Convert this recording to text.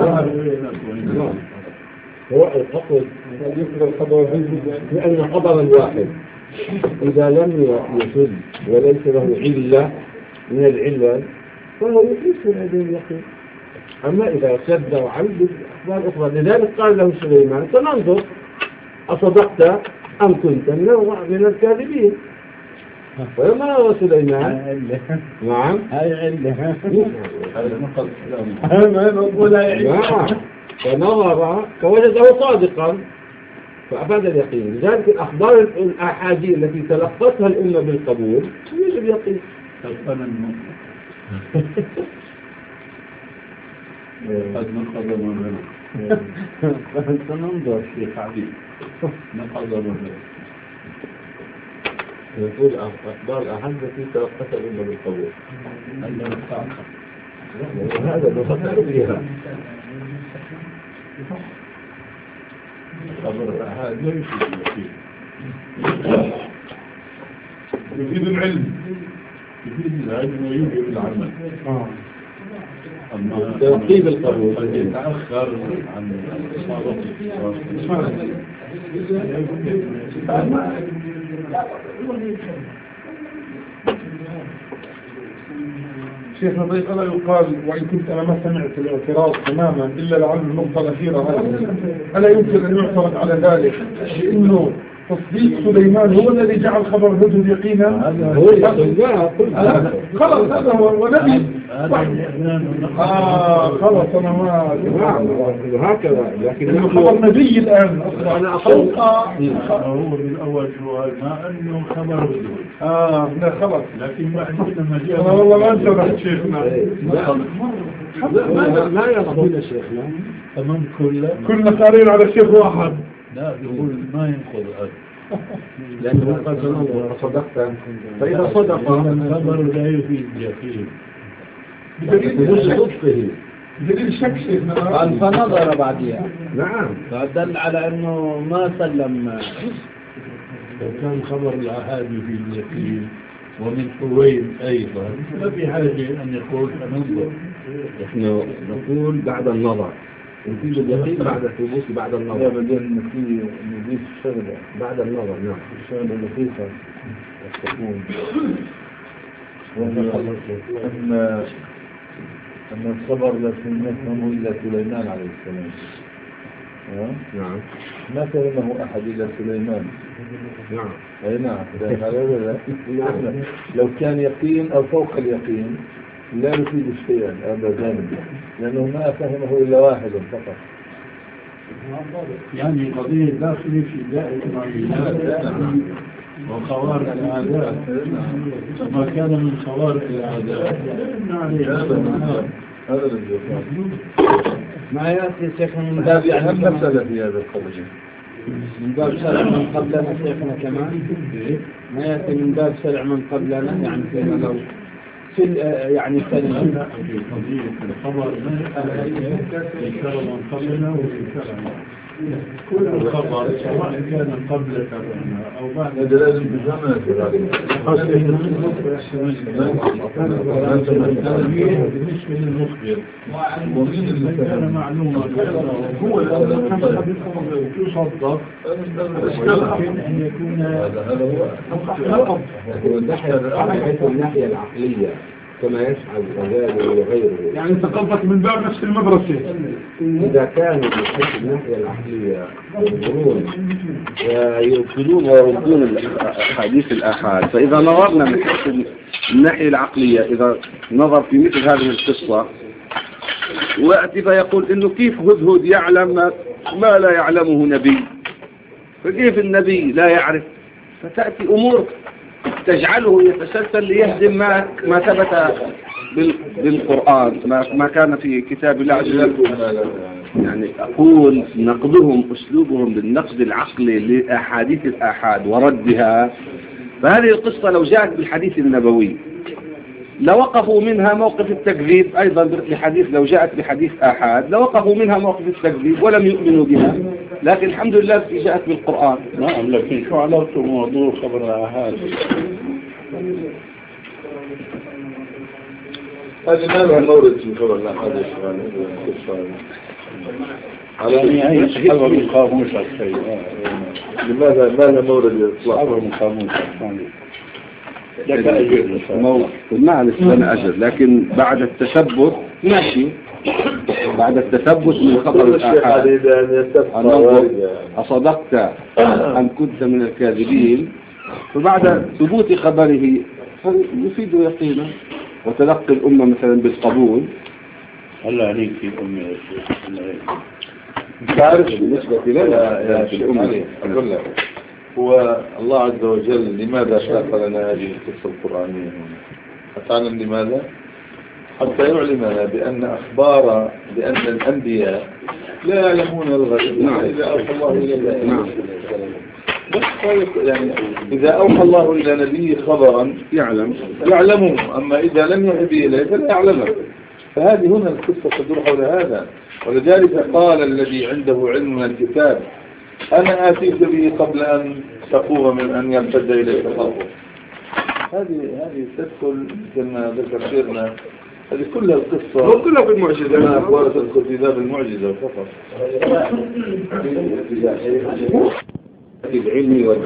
هو القصد يذكر الخبر لأن خبرا واحد إذا لم يشد وليس له علة من العلل فهو يخلص من هذه اليقين. أما إذا شد وعلل أخبار أخرى، لذلك قال له سليمان فننظر أصدقت أم كنت من الكاذبين. فلما رأى سليمان نعم هاي علة فنظر فوجده صادقا فأفاد اليقين. لذلك الأخبار الأحاديث التي تلقتها الأمة بالقبول يجب يقين. قد نقض مرنا سننظر شيخ عبيد نقض مرنا. يقول أخبار الأحاديث التي تلقتها الأمة بالقبول هذا نفكر فيها. خبر الأحاد لا يفيد العلم، يفيد العلم ويوجب العمل. أما ترتيب القبول قد يتأخر عن إصابته. شيخ نظيف ألا يقال وإن كنت أنا ما سمعت الاعتراض تماما إلا لعل النقطة الأخيرة هذه، ألا يمكن أن يعترض على ذلك بأنه تصديق سليمان هو الذي جعل خبر الهدهد يقينا؟ خلاص هذا هو ونبي خلاص أنا ما هكذا. لكن خبر نبي الآن أنا أقول هو من أول سؤال ما أنه خبر الهدهد لا خلاص. لكن بعد لما جاء أنا والله ما انتبهت شيخنا. ما يقصد شيخنا أمام كلنا قارين على شيخ واحد. لا يقول ما ينقض هذا لأنه قد سننظر صدقت فإذا صدق الخبر لا يفيد يقين بدليل صدقه بدليل شك شيخنا. فنظر بعدها نعم فدل على أنه ما سلم. وكان خبر الأحاد في اليقين ومن حوين أيضا ما في حاجة أن يقول فننظر. نحن نقول بعد النظر نفيد اليقين بعد الثبوت بعد النظر. بدل نضيف شغلة بعد النظر. نعم شغلة لطيفة تكون أن الصبر لا يفهمه إلا سليمان عليه السلام. نعم ما فهمه أحد إلا سليمان. نعم أي نعم. لو كان يقين أو فوق اليقين لا يفيد شيئا أبدا لأنه ما فهمه إلا واحد فقط. يعني قضية داخلية في دائرة وخوارق العادات ما كان من خوارق العادات هذا الجواب. ما يأتي شيخنا من باب أهم مسألة في هذا القضية من باب شرع من قبلنا شيخنا كمان ما يأتي من باب شرع من قبلنا يعني فينا لو في يعني كلمة في قضية الخبر في شرع من قبلنا وفي شرع كل الخبر سواء كان قبل كرامة أو بعد هذا لازم بزمن بالنسبة للمخبر ومن اللي كان معلومة هو الذي كان يصدق لكن أن يكون هو الناحية العقلية كما يفعل الغزالي وغيره. يعني انت قصدك من باب نفس المدرسة. إذا كانوا من حيث الناحية العقلية ينظرون ويبطلون ويردون حديث الآحاد، فإذا نظرنا من حيث الناحية العقلية إذا نظر في مثل هذه القصة ويأتي فيقول إنه كيف هدهد يعلم ما لا يعلمه نبي، فكيف النبي لا يعرف؟ فتأتي أمور تجعله يتسلسل ليهدم ما ثبت بالقرآن ما كان في كتاب الله عز وجل. يعني أقول نقدهم أسلوبهم بالنقد العقلي لأحاديث الآحاد وردها، فهذه القصة لو جاءت بالحديث النبوي لوقفوا منها موقف التكذيب، أيضا بحديث لو جاءت بحديث آحاد لوقفوا منها موقف التكذيب ولم يؤمنوا بها، لكن الحمد لله جاءت بالقرآن. نعم، لكن شو علاقته موضوع خبر الآحاد؟ هذه ما لها مورد في خبر الآحاد. يعني هي خبر من قاموس الشيء. لماذا ما لها مورد الإطلاق؟ خبر من قاموس معلش أنا أجل، لكن بعد التثبت ماشي، بعد التثبت من خبر الآحاد أصدقت أم كنت من الكاذبين، فبعد ثبوت خبره يفيد يقينا، وتلقي الأمة مثلا بالقبول. الله عليك في أمي تعرف بالنسبة لنا يا شيخ علي، أقول لك هو الله عز وجل لماذا خلق لنا هذه القصة القرآنية هنا؟ أتعلم لماذا؟ حتى يعلمنا بأن الأنبياء لا يعلمون الغيب. نعم. إذا أوحى الله إلى نعم. يعني إذا أوحى الله إلى نبي خبرا يعلمه، أما إذا لم يوحي به إليه فلا يعلمه. فهذه هنا القصة تدور حول هذا، ولذلك قال الذي عنده علم من الكتاب أنا آتيك به قبل أن تقوم من أن يرتد إليك طرفك. هذه تدخل كما ذكر شيخنا، هذه كلها القصة كلها في المعجزة، ما أخبرت الكتاب المعجزة فقط. العلمي